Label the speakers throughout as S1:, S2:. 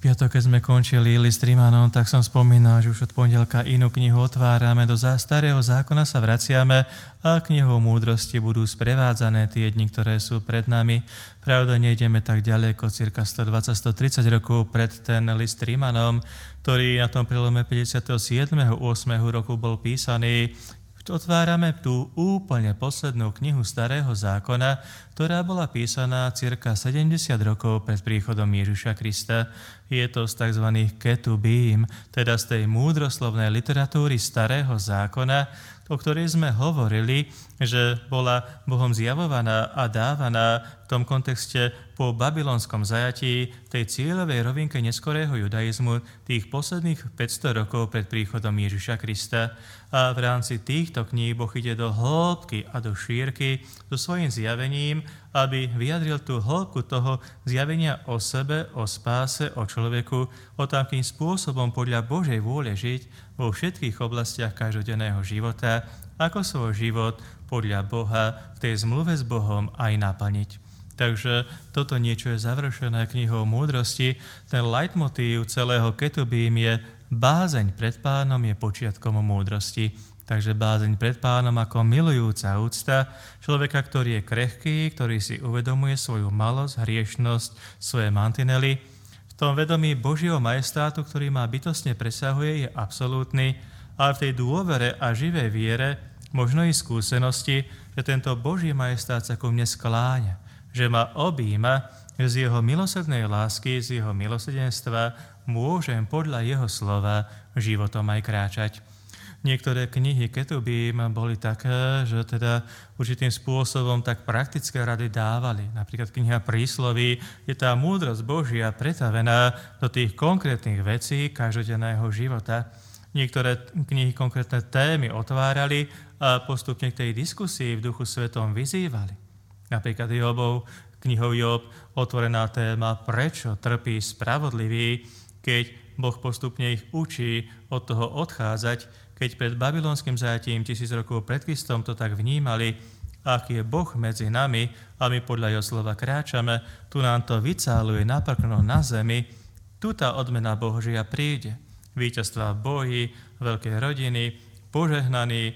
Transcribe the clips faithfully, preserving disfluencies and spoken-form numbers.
S1: Piatok, keď sme končili list Rimanom, tak som spomínal, že už od pondelka inú knihu otvárame, do starého zákona sa vraciame a knihou múdrosti budú sprevádzané tie dni, ktoré sú pred nami. Pravda, nejdeme tak ďaleko, cirka stodvadsať až stotridsať rokov pred ten list Rimanom, ktorý na tom prelome päťdesiateho siedmeho ôsmeho roku bol písaný. Otvárame tú úplne poslednú knihu starého zákona, ktorá bola písaná cirka sedemdesiat rokov pred príchodom Ježiša Krista. Je to z tzv. Ketubím, teda z tej múdroslovnej literatúry starého zákona, o ktorej sme hovorili, že bola Bohom zjavovaná a dávaná v tom kontexte po babylonskom zajatí tej cieľovej rovinke neskorého judaizmu tých posledných päťsto rokov pred príchodom Ježiša Krista. A v rámci týchto kníh Boh ide do hĺbky a do šírky so svojím zjavením, aby vyjadril tú hĺbku toho zjavenia o sebe, o spáse, o človeku, o takým spôsobom podľa Božej vôle žiť vo všetkých oblastiach každodenného života, ako svoj život podľa Boha v tej zmluve s Bohom aj naplniť. Takže toto niečo je završené knihou múdrosti. Ten leitmotív celého Ketubím je bázeň pred Pánom je počiatkom múdrosti. Takže bázeň pred Pánom ako milujúca úcta človeka, ktorý je krehký, ktorý si uvedomuje svoju malosť, hriešnosť, svoje mantinely. V tom vedomí Božieho majestátu, ktorý má bytostne presahuje, je absolútny, ale v tej dôvere a živej viere, možno i skúsenosti, že tento Boží majestát sa ku mne skláňa, že ma objíma, že z jeho milosrdnej lásky, z jeho milosrdenstva môžem podľa jeho slova životom aj kráčať. Niektoré knihy Ketubím boli také, že teda určitým spôsobom tak praktické rady dávali. Napríklad kniha Prísloví je tá múdrosť Božia pretavená do tých konkrétnych vecí každodenného života. Niektoré knihy konkrétne témy otvárali a postupne k tej diskusii v Duchu Svetom vyzývali. Napríklad Jobov, knihou Job, otvorená téma, prečo trpí spravodlivý, keď Boh postupne ich učí od toho odchádzať, keď pred babylonským zajatím tisíc rokov pred Kristom to tak vnímali, aký je Boh medzi nami a my podľa jeho slova kráčame, tu nám to vycáluje naprkno na zemi, tu tá odmena Božia príde. Víťazstva boji, veľké rodiny, požehnaní,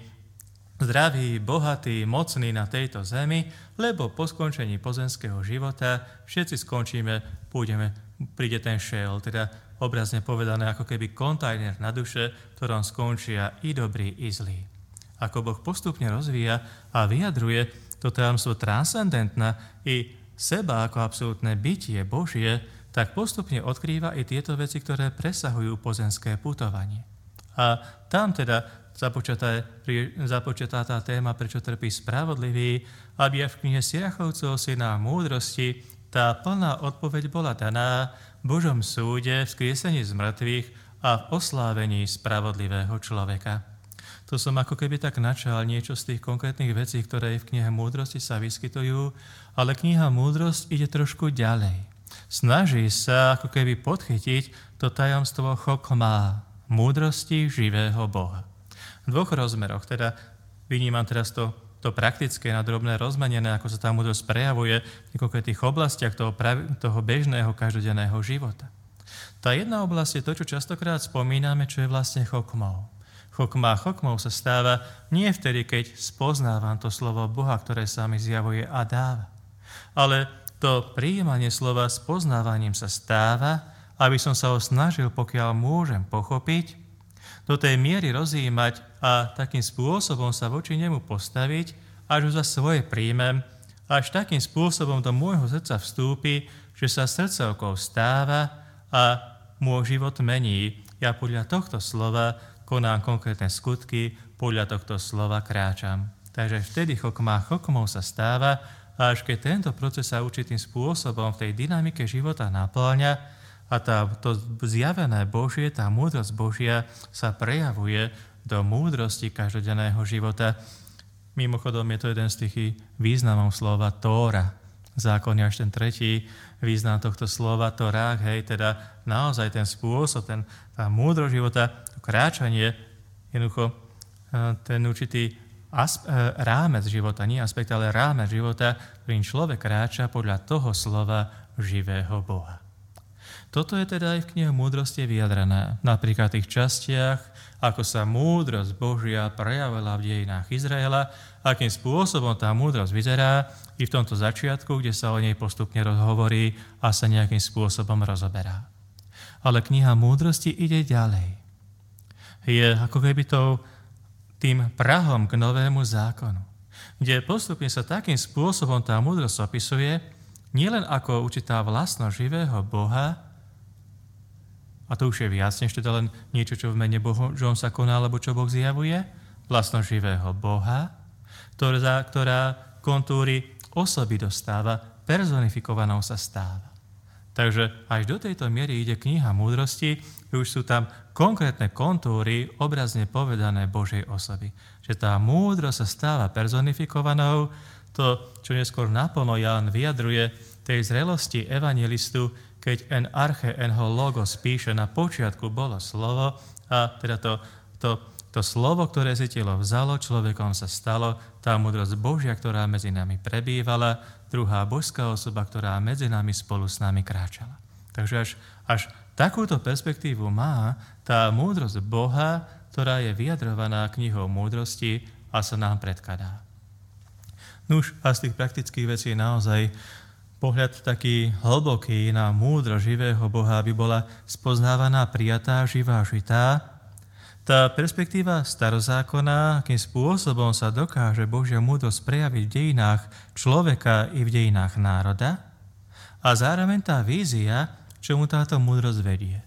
S1: zdraví, bohatí, mocní na tejto zemi, lebo po skončení pozemského života všetci skončíme, pôjdeme, príde ten šel, teda obrazne povedané ako keby kontajner na duše, v ktorom skončia i dobrý, i zlý. Ako Boh postupne rozvíja a vyjadruje to tajomstvo transcendentné i seba ako absolútne bytie Božie, tak postupne odkrýva i tieto veci, ktoré presahujú pozemské putovanie. A tam teda započatá, započatá tá téma, prečo trpí spravodlivý, aby aj v knihe Sirachovcov syna múdrosti tá plná odpoveď bola daná v Božom súde, v skriesení z mŕtvych a v oslávení spravodlivého človeka. To som ako keby tak načal niečo z tých konkrétnych vecí, ktoré v knihe Múdrosti sa vyskytujú, ale kniha Múdrosť ide trošku ďalej. Snaží sa ako keby podchytiť to tajomstvo chokmá, múdrosti živého Boha. V dvoch rozmeroch, teda vynímam teraz to to praktické, na drobné rozmenené, ako sa tá múdrosť prejavuje v konkrétnych oblastiach toho, pravi, toho bežného každodenného života. Tá jedna oblasť je to, čo častokrát spomíname, čo je vlastne chokmou. Chokmá chokmou sa stáva nie vtedy, keď spoznávam to slovo Boha, ktoré sa mi zjavuje a dáva. Ale to prijímanie slova s poznávaním sa stáva, aby som sa ho snažil, pokiaľ môžem pochopiť, do tej miery rozjímať a takým spôsobom sa voči nemu postaviť, až ho za svoje príjmem, až takým spôsobom do môjho srdca vstúpi, že sa srdcovkou stáva a môj život mení. Ja podľa tohto slova konám konkrétne skutky, podľa tohto slova kráčam. Takže vtedy chokmá chokmou sa stáva, a až keď tento proces sa určitým spôsobom v tej dynamike života naplňa, a tá, to zjavené Božie, tá múdrosť Božia sa prejavuje do múdrosti každodenného života. Mimochodom je to jeden z tých významov slova Tóra. Zákon je až ten tretí význam tohto slova Torách, hej, teda naozaj ten spôsob, ten, tá múdrosť života, to kráčanie, jednoducho ten určitý asp- rámec života, nie aspekt, ale rámec života, ktorým človek kráča podľa toho slova živého Boha. toto je teda aj v knihe Múdrosti vyjadrené. Napríklad v tých častiach, ako sa múdrosť Božia prejavila v dejinách Izraela, akým spôsobom tá múdrosť vyzerá i v tomto začiatku, kde sa o nej postupne rozhovorí a sa nejakým spôsobom rozoberá. Ale kniha Múdrosti ide ďalej. Je ako keby tou, tým prahom k novému zákonu, kde postupne sa takým spôsobom tá múdrosť opisuje, nielen ako určitá vlastnosť živého Boha, a to už je viac, než teda len niečo, čo v mene Božom sa koná, alebo čo Boh zjavuje, vlastnosť živého Boha, ktorá, ktorá kontúry osoby dostáva, personifikovanou sa stáva. Takže až do tejto miery ide kniha Múdrosti, už sú tam konkrétne kontúry, obrazne povedané Božej osoby. Že tá múdrosť sa stáva personifikovanou, to, čo neskôr naplno Ján vyjadruje, tej zrelosti evangelistu, keď en arche en ho logos píše, na počiatku bolo slovo, a teda to, to, to slovo, ktoré si telo vzalo, človekom sa stalo, tá múdrosť Božia, ktorá medzi nami prebývala, druhá božská osoba, ktorá medzi nami spolu s nami kráčala. Takže až, až takúto perspektívu má tá múdrosť Boha, ktorá je vyjadrovaná knihou Múdrosti a sa nám predkladá. Nuž, a z tých praktických vecí naozaj pohľad taký hlboký na múdro živého Boha, aby bola spoznávaná, prijatá, živá, žitá. Tá perspektíva starozákona, akým spôsobom sa dokáže Božia múdrosť prejaviť v dejinách človeka i v dejinách národa, a zároveň tá vízia, čomu táto múdrosť vedie.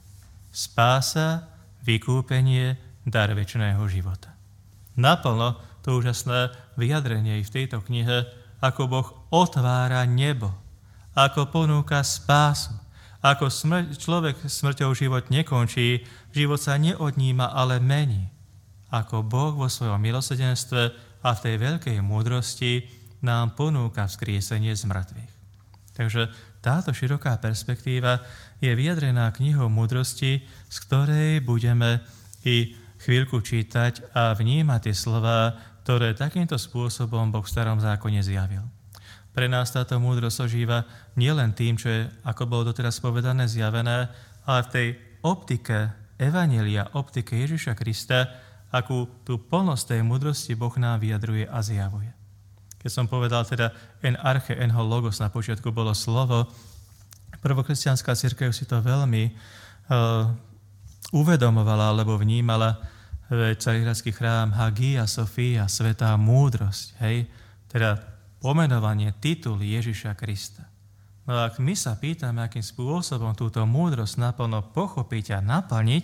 S1: Spása, vykúpenie, dar večného života. Naplno to úžasné vyjadrenie v tejto knihe, ako Boh otvára nebo, ako ponúka spásu, ako smr- človek smrťou život nekončí, život sa neodníma, ale mení. Ako Boh vo svojom milosrdenstve a v tej veľkej múdrosti nám ponúka vzkriesenie z mŕtvych. Takže táto široká perspektíva je vyjadrená knihou Múdrosti, z ktorej budeme i chvíľku čítať a vnímať tie slová, ktoré takýmto spôsobom Boh v starom zákone zjavil. Pre nás táto múdrosť ožíva nielen tým, čo je, ako bolo doteraz povedané, zjavené, ale v tej optike Evanjelia, optike Ježiša Krista, akú tú plnosť tej múdrosti Boh nám vyjadruje a zjavuje. Keď som povedal teda en arche en ho logos, na počiatku bolo slovo, prvokresťanská cirkev si to veľmi uh, uvedomovala alebo vnímala, Carihradský chrám, Hagia Sophia, svätá múdrosť, hej, teda pomenovanie, titul Ježiša Krista. No a ak my sa pýtame, akým spôsobom túto múdrosť naplno pochopiť a naplniť,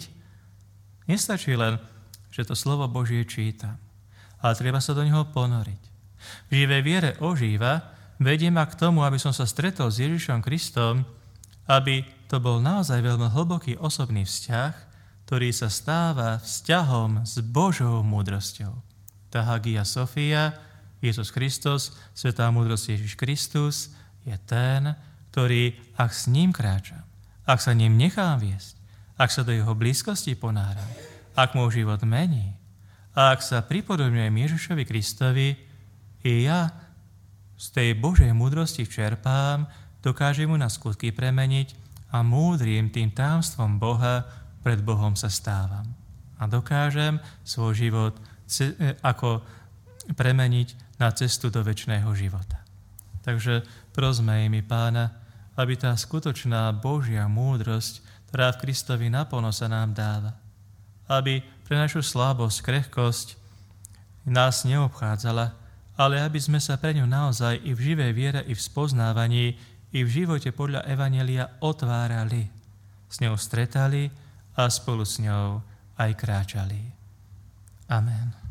S1: nestačí len, že to slovo Božie čítam, ale treba sa do neho ponoriť. V živej viere ožíva, vedie ma k tomu, aby som sa stretol s Ježišom Kristom, aby to bol naozaj veľmi hlboký osobný vzťah, ktorý sa stáva vzťahom s Božou múdrosťou. Tá Hagia Sophia, Jezus Kristus, svätá múdrosť Ježiš Kristus, je ten, ktorý, ak s ním kráčam, ak sa ním nechám viesť, ak sa do jeho blízkosti ponáram, ak môj život mení, a ak sa pripodobňujem Ježišovi Kristovi, i ja z tej Božej múdrosti čerpám, dokážem mu na skutky premeniť a múdrym tým tajomstvom Boha pred Bohom sa stávam. A dokážem svoj život ako premeniť na cestu do večného života. Takže prosme mi Pána, aby tá skutočná Božia múdrosť, ktorá v Kristovi naplno sa nám dáva, aby pre našu slabosť, krehkosť nás neobchádzala, ale aby sme sa pre ňu naozaj i v živej viere, i v spoznávaní, i v živote podľa Evanjelia otvárali, s ňou stretali a spolu s ňou aj kráčali. Amen.